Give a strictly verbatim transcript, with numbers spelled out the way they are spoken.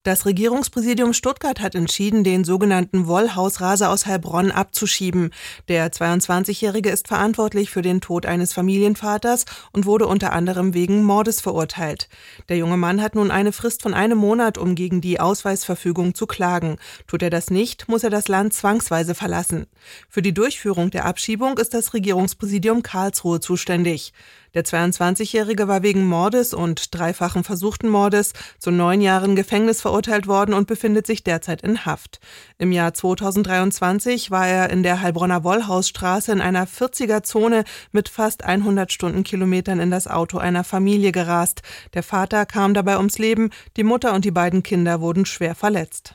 Das Regierungspräsidium Stuttgart hat entschieden, den sogenannten Wollhaus-Raser aus Heilbronn abzuschieben. Der zweiundzwanzigjährige ist verantwortlich für den Tod eines Familienvaters und wurde unter anderem wegen Mordes verurteilt. Der junge Mann hat nun eine Frist von einem Monat, um gegen die Ausweisverfügung zu klagen. Tut er das nicht, muss er das Land zwangsweise verlassen. Für die Durchführung der Abschiebung ist das Regierungspräsidium Karlsruhe zuständig. Der zweiundzwanzigjährige war wegen Mordes und dreifachen versuchten Mordes zu neun Jahren Gefängnis verurteilt worden und befindet sich derzeit in Haft. Im Jahr zweitausenddreiundzwanzig war er in der Heilbronner Wollhausstraße in einer vierziger-Zone mit fast hundert Stundenkilometern in das Auto einer Familie gerast. Der Vater kam dabei ums Leben, die Mutter und die beiden Kinder wurden schwer verletzt.